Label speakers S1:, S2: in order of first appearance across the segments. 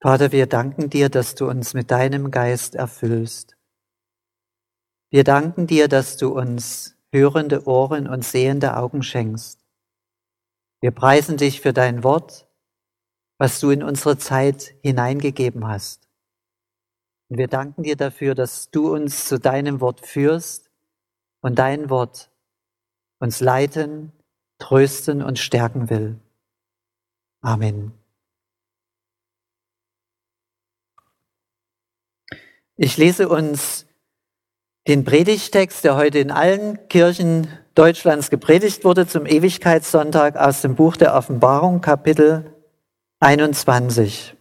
S1: Vater, wir danken dir, dass du uns mit deinem Geist erfüllst. Wir danken dir, dass du uns hörende Ohren und sehende Augen schenkst. Wir preisen dich für dein Wort, was du in unsere Zeit hineingegeben hast. Und wir danken dir dafür, dass du uns zu deinem Wort führst und dein Wort uns leiten, trösten und stärken will. Amen. Ich lese uns den Predigtext, der heute in allen Kirchen Deutschlands gepredigt wurde, zum Ewigkeitssonntag aus dem Buch der Offenbarung, Kapitel 21.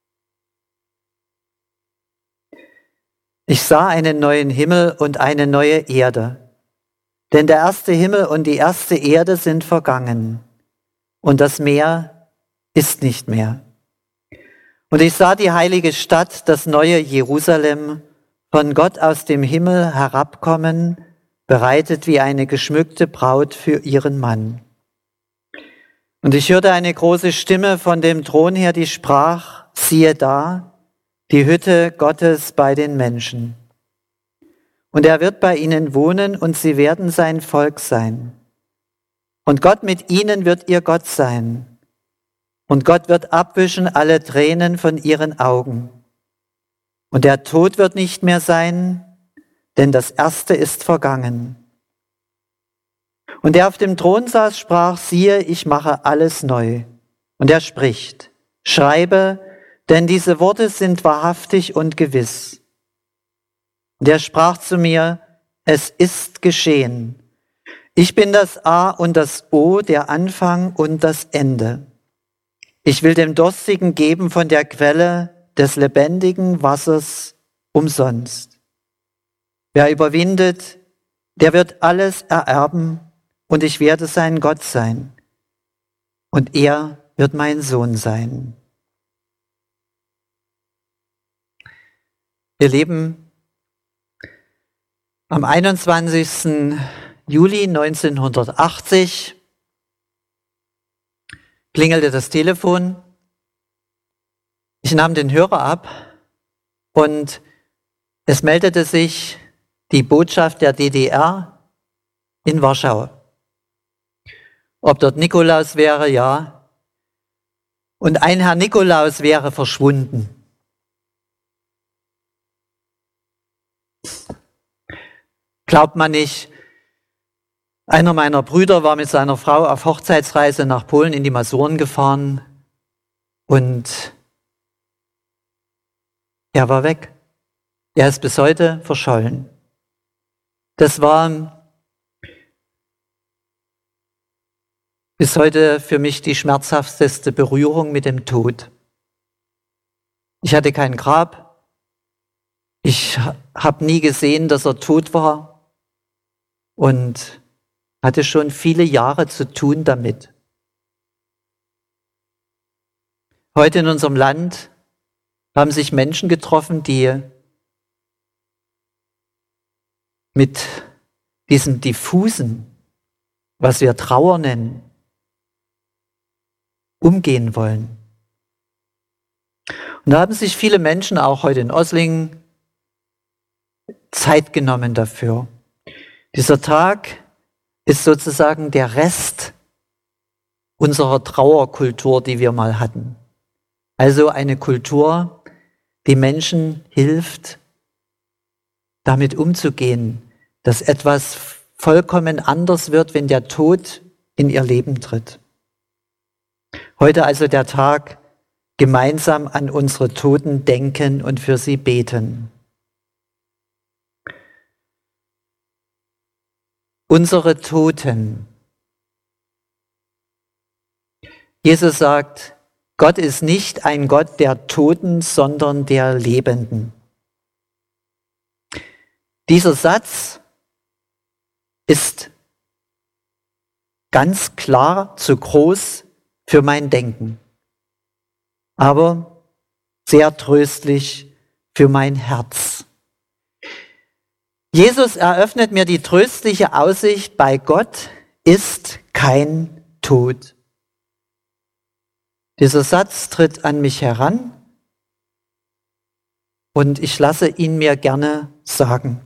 S1: Ich sah einen neuen Himmel und eine neue Erde, denn der erste Himmel und die erste Erde sind vergangen, und das Meer ist nicht mehr. Und ich sah die heilige Stadt, das neue Jerusalem, von Gott aus dem Himmel herabkommen, bereitet wie eine geschmückte Braut für ihren Mann. Und ich hörte eine große Stimme von dem Thron her, die sprach: Siehe da, die Hütte Gottes bei den Menschen. Und er wird bei ihnen wohnen, und sie werden sein Volk sein. Und Gott mit ihnen wird ihr Gott sein. Und Gott wird abwischen alle Tränen von ihren Augen. Und der Tod wird nicht mehr sein, denn das Erste ist vergangen. Und der auf dem Thron saß, sprach: Siehe, ich mache alles neu. Und er spricht: Schreibe, denn diese Worte sind wahrhaftig und gewiss. Und er sprach zu mir: Es ist geschehen. Ich bin das A und das O, der Anfang und das Ende. Ich will dem Durstigen geben von der Quelle des lebendigen Wassers umsonst. Wer überwindet, der wird alles ererben, und ich werde sein Gott sein, und er wird mein Sohn sein. Wir leben am 21. Juli 1980, klingelte das Telefon. Ich nahm den Hörer ab und es meldete sich die Botschaft der DDR in Warschau. Ob dort Nikolaus wäre, ja. Und ein Herr Nikolaus wäre verschwunden. Glaubt man nicht. Einer meiner Brüder war mit seiner Frau auf Hochzeitsreise nach Polen in die Masuren gefahren und er war weg. Er ist bis heute verschollen. Das war bis heute für mich die schmerzhafteste Berührung mit dem Tod. Ich hatte kein Grab. Ich habe nie gesehen, dass er tot war und hatte schon viele Jahre zu tun damit. Heute in unserem Land haben sich Menschen getroffen, die mit diesem diffusen, was wir Trauer nennen, umgehen wollen. Und da haben sich viele Menschen, auch heute in Oslingen, Zeit genommen dafür. Dieser Tag ist sozusagen der Rest unserer Trauerkultur, die wir mal hatten. Also eine Kultur, die Menschen hilft, damit umzugehen, dass etwas vollkommen anders wird, wenn der Tod in ihr Leben tritt. Heute also der Tag, gemeinsam an unsere Toten denken und für sie beten. Unsere Toten. Jesus sagt, Gott ist nicht ein Gott der Toten, sondern der Lebenden. Dieser Satz ist ganz klar zu groß für mein Denken, aber sehr tröstlich für mein Herz. Jesus eröffnet mir die tröstliche Aussicht, bei Gott ist kein Tod. Dieser Satz tritt an mich heran und ich lasse ihn mir gerne sagen.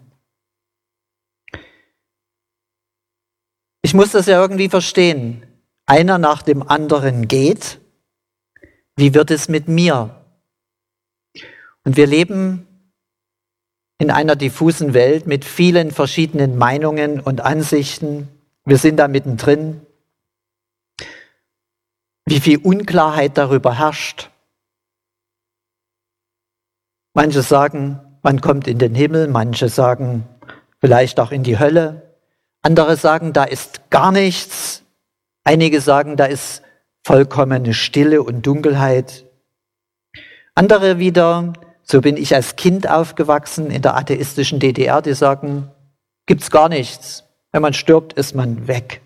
S1: Ich muss das ja irgendwie verstehen. Einer nach dem anderen geht. Wie wird es mit mir? Und wir leben in einer diffusen Welt mit vielen verschiedenen Meinungen und Ansichten. Wir sind da mittendrin. Wie viel Unklarheit darüber herrscht. Manche sagen, man kommt in den Himmel, manche sagen, vielleicht auch in die Hölle. Andere sagen, da ist gar nichts. Einige sagen, da ist vollkommene Stille und Dunkelheit. Andere wieder, so bin ich als Kind aufgewachsen in der atheistischen DDR, die sagen, gibt's gar nichts. Wenn man stirbt, ist man weg.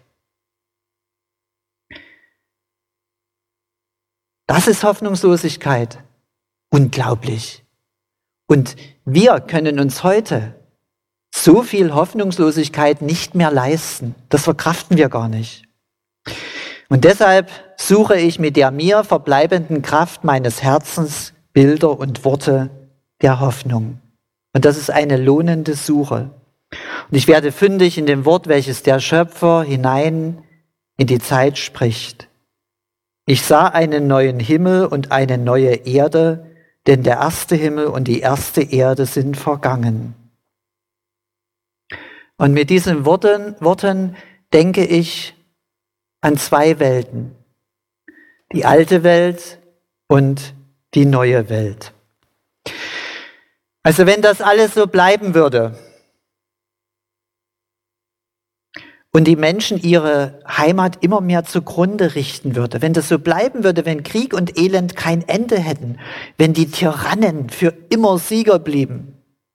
S1: Das ist Hoffnungslosigkeit. Unglaublich. Und wir können uns heute so viel Hoffnungslosigkeit nicht mehr leisten. Das verkraften wir gar nicht. Und deshalb suche ich mit der mir verbleibenden Kraft meines Herzens Bilder und Worte der Hoffnung. Und das ist eine lohnende Suche. Und ich werde fündig in dem Wort, welches der Schöpfer hinein in die Zeit spricht. Ich sah einen neuen Himmel und eine neue Erde, denn der erste Himmel und die erste Erde sind vergangen. Und mit diesen Worten denke ich an zwei Welten. Die alte Welt und die neue Welt. Also wenn das alles so bleiben würde und die Menschen ihre Heimat immer mehr zugrunde richten würde, wenn das so bleiben würde, wenn Krieg und Elend kein Ende hätten, wenn die Tyrannen für immer Sieger blieben,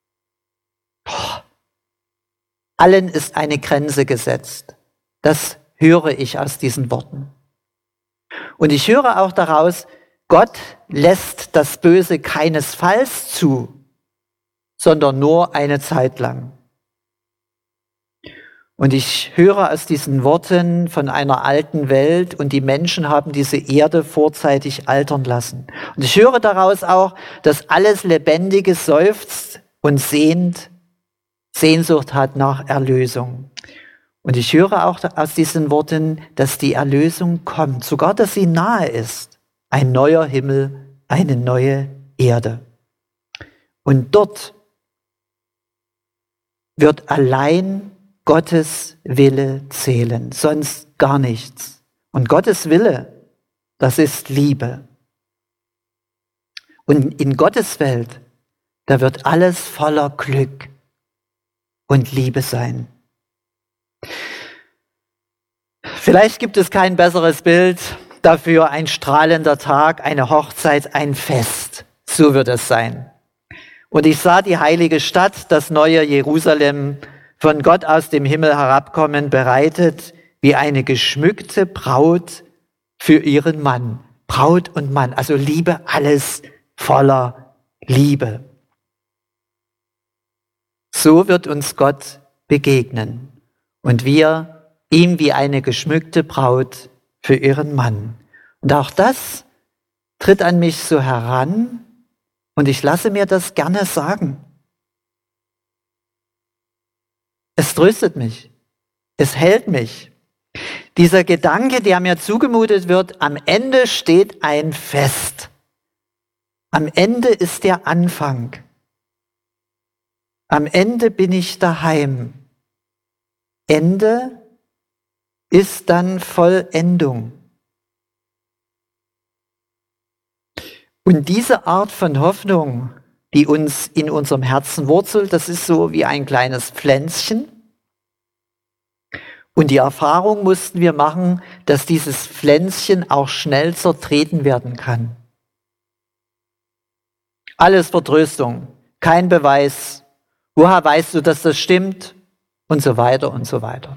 S1: allen ist eine Grenze gesetzt. Das höre ich aus diesen Worten. Und ich höre auch daraus, Gott lässt das Böse keinesfalls zu, sondern nur eine Zeit lang. Und ich höre aus diesen Worten von einer alten Welt und die Menschen haben diese Erde vorzeitig altern lassen. Und ich höre daraus auch, dass alles Lebendige seufzt und Sehnsucht hat nach Erlösung. Und ich höre auch aus diesen Worten, dass die Erlösung kommt, sogar dass sie nahe ist. Ein neuer Himmel, eine neue Erde. Und dort wird allein Gottes Wille zählen, sonst gar nichts. Und Gottes Wille, das ist Liebe. Und in Gottes Welt, da wird alles voller Glück und Liebe sein. Vielleicht gibt es kein besseres Bild dafür, ein strahlender Tag, eine Hochzeit, ein Fest. So wird es sein. Und ich sah die heilige Stadt, das neue Jerusalem, von Gott aus dem Himmel herabkommen, bereitet wie eine geschmückte Braut für ihren Mann. Braut und Mann, also Liebe, alles voller Liebe. So wird uns Gott begegnen und wir ihm wie eine geschmückte Braut für ihren Mann. Und auch das tritt an mich so heran und ich lasse mir das gerne sagen. Es tröstet mich, es hält mich. Dieser Gedanke, der mir zugemutet wird, am Ende steht ein Fest. Am Ende ist der Anfang. Am Ende bin ich daheim. Ende ist dann Vollendung. Und diese Art von Hoffnung, die uns in unserem Herzen wurzelt, das ist so wie ein kleines Pflänzchen. Und die Erfahrung mussten wir machen, dass dieses Pflänzchen auch schnell zertreten werden kann. Alles Vertröstung, kein Beweis. Woher weißt du, dass das stimmt? Und so weiter und so weiter.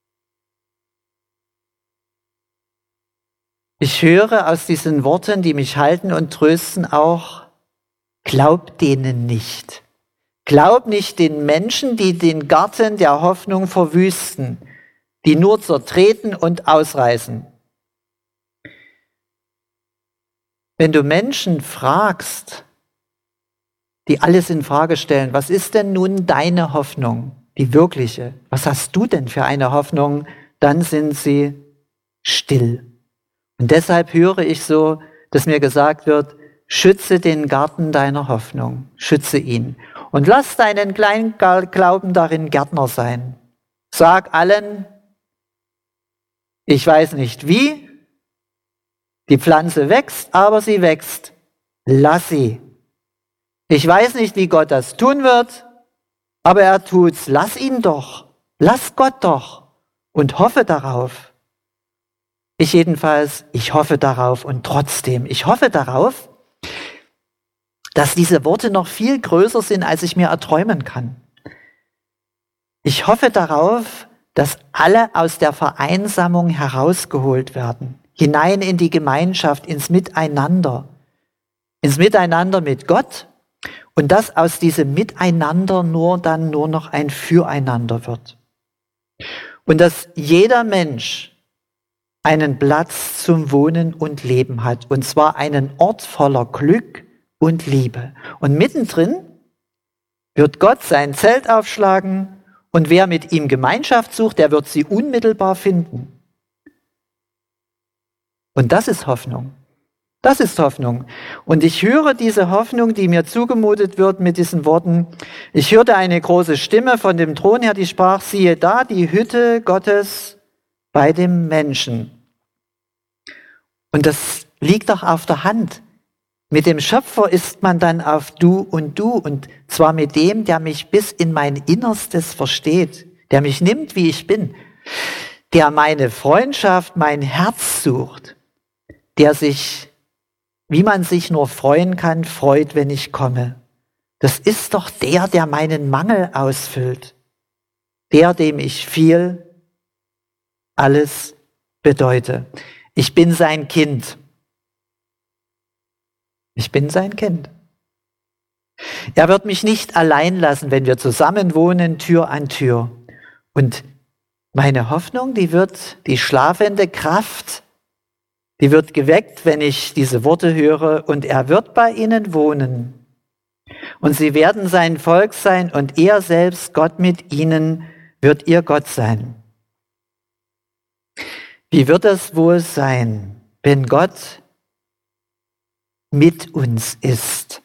S1: Ich höre aus diesen Worten, die mich halten und trösten, auch, glaub denen nicht. Glaub nicht den Menschen, die den Garten der Hoffnung verwüsten, die nur zertreten und ausreißen. Wenn du Menschen fragst, die alles in Frage stellen. Was ist denn nun deine Hoffnung, die wirkliche? Was hast du denn für eine Hoffnung? Dann sind sie still. Und deshalb höre ich so, dass mir gesagt wird, schütze den Garten deiner Hoffnung, schütze ihn. Und lass deinen kleinen Glauben darin Gärtner sein. Sag allen, ich weiß nicht wie, die Pflanze wächst, aber sie wächst. Lass sie. Ich weiß nicht, wie Gott das tun wird, aber er tut's. Lass ihn doch. Lass Gott doch. Und hoffe darauf. Ich jedenfalls, ich hoffe darauf und trotzdem, ich hoffe darauf, dass diese Worte noch viel größer sind, als ich mir erträumen kann. Ich hoffe darauf, dass alle aus der Vereinsamung herausgeholt werden, hinein in die Gemeinschaft, ins Miteinander mit Gott und dass aus diesem Miteinander nur noch ein Füreinander wird. Und dass jeder Mensch einen Platz zum Wohnen und Leben hat, und zwar einen Ort voller Glück und Liebe. Und mittendrin wird Gott sein Zelt aufschlagen und wer mit ihm Gemeinschaft sucht, der wird sie unmittelbar finden. Und das ist Hoffnung. Das ist Hoffnung. Und ich höre diese Hoffnung, die mir zugemutet wird mit diesen Worten. Ich hörte eine große Stimme von dem Thron her, die sprach, siehe da, die Hütte Gottes bei dem Menschen. Und das liegt doch auf der Hand. Mit dem Schöpfer ist man dann auf du, und zwar mit dem, der mich bis in mein Innerstes versteht, der mich nimmt, wie ich bin, der meine Freundschaft, mein Herz sucht, der sich, wie man sich nur freuen kann, freut, wenn ich komme. Das ist doch der meinen Mangel ausfüllt, der, dem ich viel, alles bedeute. Ich bin sein Kind. Ich bin sein Kind. Er wird mich nicht allein lassen, wenn wir zusammen wohnen, Tür an Tür. Und meine Hoffnung, die schlafende Kraft, die wird geweckt, wenn ich diese Worte höre, und er wird bei ihnen wohnen. Und sie werden sein Volk sein, und er selbst, Gott mit ihnen, wird ihr Gott sein. Wie wird es wohl sein, wenn Gott mit uns ist?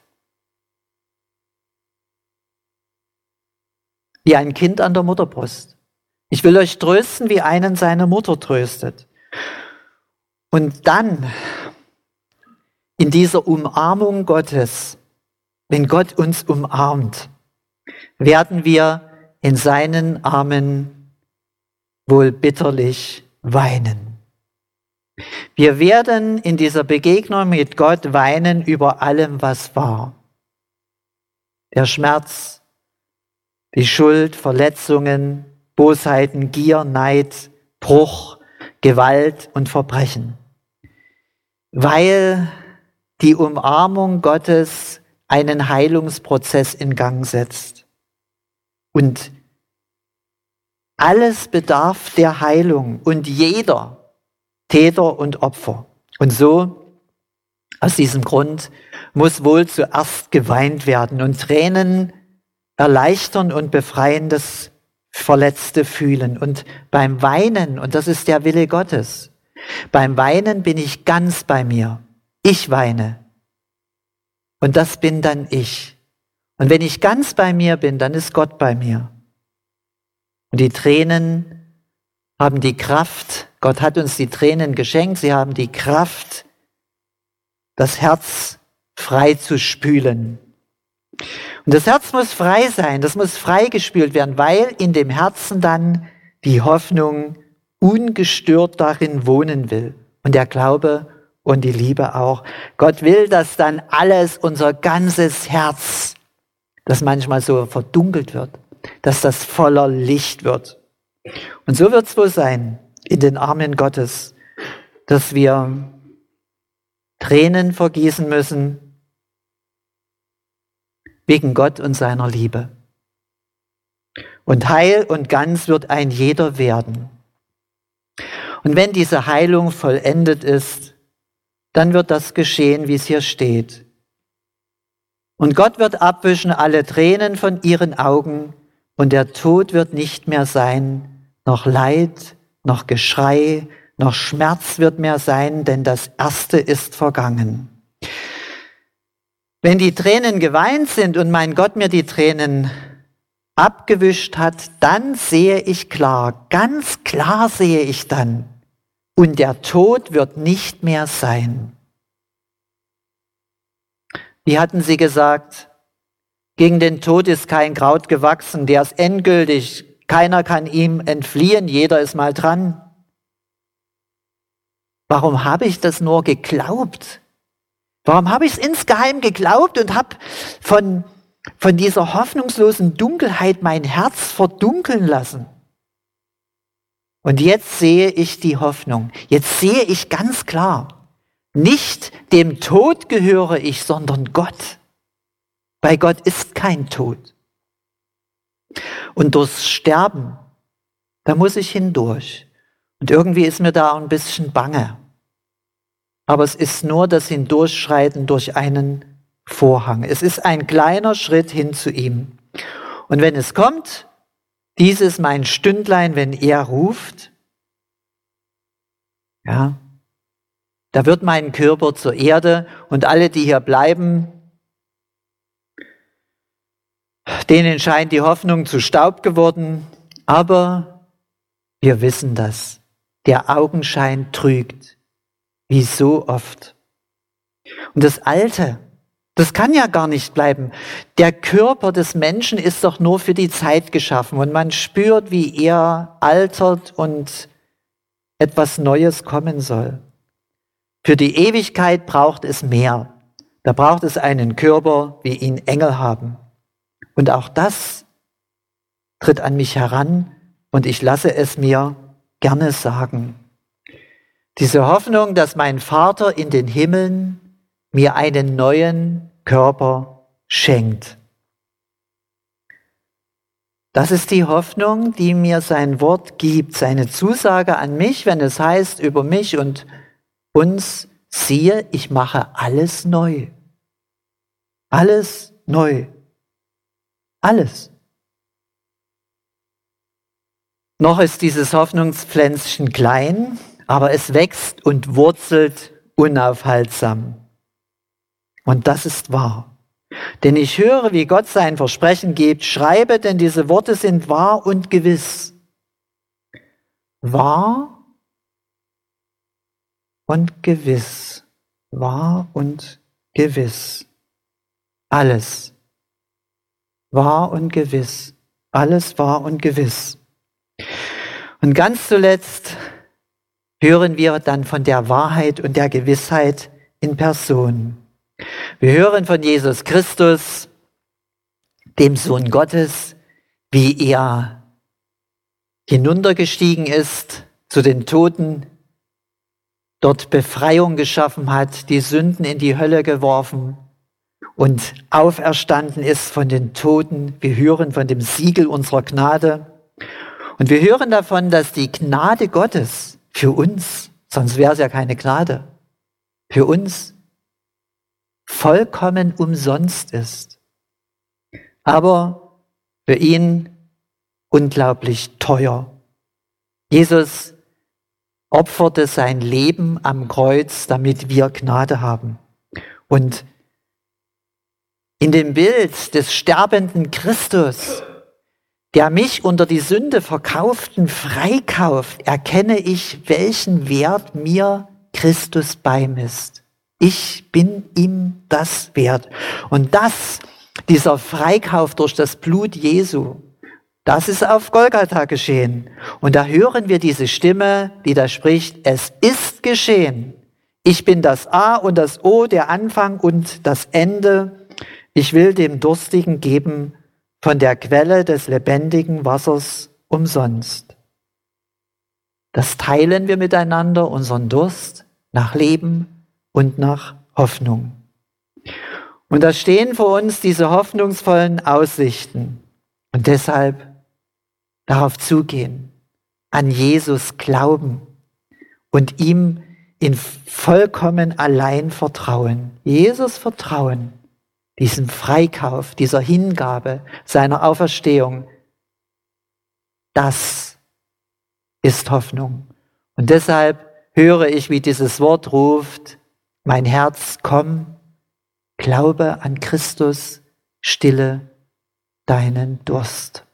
S1: Wie ein Kind an der Mutterbrust. Ich will euch trösten, wie einen seine Mutter tröstet. Und dann, in dieser Umarmung Gottes, wenn Gott uns umarmt, werden wir in seinen Armen wohl bitterlich weinen. Wir werden in dieser Begegnung mit Gott weinen über allem, was war. Der Schmerz, die Schuld, Verletzungen, Bosheiten, Gier, Neid, Bruch, Gewalt und Verbrechen. Weil die Umarmung Gottes einen Heilungsprozess in Gang setzt. Und alles bedarf der Heilung und jeder, Täter und Opfer. Und so, aus diesem Grund, muss wohl zuerst geweint werden und Tränen erleichtern und befreien das verletzte Fühlen. Und beim Weinen, und das ist der Wille Gottes, beim Weinen bin ich ganz bei mir. Ich weine. Und das bin dann ich. Und wenn ich ganz bei mir bin, dann ist Gott bei mir. Und die Tränen haben die Kraft, Gott hat uns die Tränen geschenkt, sie haben die Kraft, das Herz frei zu spülen. Und das Herz muss frei sein, das muss freigespült werden, weil in dem Herzen dann die Hoffnung ungestört darin wohnen will. Und der Glaube und die Liebe auch. Gott will, dass dann alles, unser ganzes Herz, das manchmal so verdunkelt wird, dass das voller Licht wird. Und so wird es wohl sein in den Armen Gottes, dass wir Tränen vergießen müssen wegen Gott und seiner Liebe. Und heil und ganz wird ein jeder werden. Und wenn diese Heilung vollendet ist, dann wird das geschehen, wie es hier steht. Und Gott wird abwischen alle Tränen von ihren Augen und der Tod wird nicht mehr sein, noch Leid, noch Geschrei, noch Schmerz wird mehr sein, denn das Erste ist vergangen. Wenn die Tränen geweint sind und mein Gott mir die Tränen abgewischt hat, dann sehe ich klar, ganz klar sehe ich dann, und der Tod wird nicht mehr sein. Wie hatten sie gesagt? Gegen den Tod ist kein Kraut gewachsen, der ist endgültig, keiner kann ihm entfliehen, jeder ist mal dran. Warum habe ich das nur geglaubt? Warum habe ich es insgeheim geglaubt und habe von dieser hoffnungslosen Dunkelheit mein Herz verdunkeln lassen? Und jetzt sehe ich die Hoffnung. Jetzt sehe ich ganz klar, nicht dem Tod gehöre ich, sondern Gott. Bei Gott ist kein Tod. Und durchs Sterben, da muss ich hindurch. Und irgendwie ist mir da ein bisschen bange. Aber es ist nur das Hindurchschreiten durch einen Vorhang. Es ist ein kleiner Schritt hin zu ihm. Und wenn es kommt, dies ist mein Stündlein, wenn er ruft, ja, da wird mein Körper zur Erde und alle, die hier bleiben, denen scheint die Hoffnung zu Staub geworden, aber wir wissen das. Der Augenschein trügt, wie so oft. Und das Alte, das kann ja gar nicht bleiben. Der Körper des Menschen ist doch nur für die Zeit geschaffen und man spürt, wie er altert und etwas Neues kommen soll. Für die Ewigkeit braucht es mehr. Da braucht es einen Körper, wie ihn Engel haben. Und auch das tritt an mich heran und ich lasse es mir gerne sagen. Diese Hoffnung, dass mein Vater in den Himmeln mir einen neuen Körper schenkt. Das ist die Hoffnung, die mir sein Wort gibt, seine Zusage an mich, wenn es heißt über mich und uns, siehe, ich mache alles neu. Alles neu. Alles. Noch ist dieses Hoffnungspflänzchen klein, aber es wächst und wurzelt unaufhaltsam. Und das ist wahr. Denn ich höre, wie Gott sein Versprechen gibt, schreibe, denn diese Worte sind wahr und gewiss. Wahr und gewiss. Wahr und gewiss. Alles. Wahr und gewiss. Alles wahr und gewiss. Und ganz zuletzt hören wir dann von der Wahrheit und der Gewissheit in Person. Wir hören von Jesus Christus, dem Sohn Gottes, wie er hinuntergestiegen ist zu den Toten, dort Befreiung geschaffen hat, die Sünden in die Hölle geworfen und auferstanden ist von den Toten. Wir hören von dem Siegel unserer Gnade und wir hören davon, dass die Gnade Gottes für uns, sonst wäre es ja keine Gnade, für uns vollkommen umsonst ist, aber für ihn unglaublich teuer. Jesus opferte sein Leben am Kreuz, damit wir Gnade haben. Und in dem Bild des sterbenden Christus, der mich unter die Sünde verkauften freikauft, erkenne ich, welchen Wert mir Christus beimisst. Ich bin ihm das wert. Und dieser Freikauf durch das Blut Jesu, das ist auf Golgatha geschehen. Und da hören wir diese Stimme, die da spricht, es ist geschehen. Ich bin das A und das O, der Anfang und das Ende. Ich will dem Durstigen geben von der Quelle des lebendigen Wassers umsonst. Das teilen wir miteinander, unseren Durst nach Leben und nach Hoffnung. Und da stehen vor uns diese hoffnungsvollen Aussichten. Und deshalb darauf zugehen, an Jesus glauben und ihm in vollkommen allein vertrauen. Jesus vertrauen diesem Freikauf, dieser Hingabe seiner Auferstehung, das ist Hoffnung. Und deshalb höre ich, wie dieses Wort ruft, mein Herz, komm, glaube an Christus, stille deinen Durst.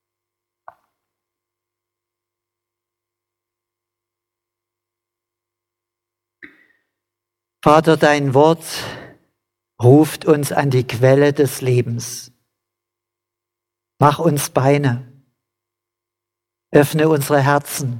S1: Vater, dein Wort ruft uns an die Quelle des Lebens. Mach uns Beine, öffne unsere Herzen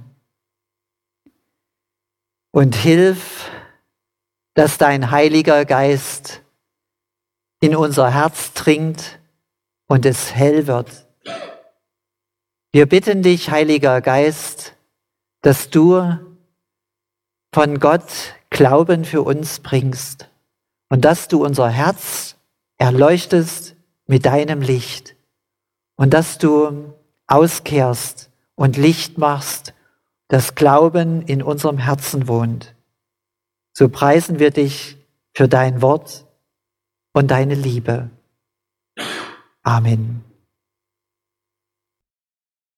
S1: und hilf, dass dein Heiliger Geist in unser Herz dringt und es hell wird. Wir bitten dich, Heiliger Geist, dass du von Gott Glauben für uns bringst und dass du unser Herz erleuchtest mit deinem Licht und dass du auskehrst und Licht machst, dass Glauben in unserem Herzen wohnt. So preisen wir dich für dein Wort und deine Liebe. Amen.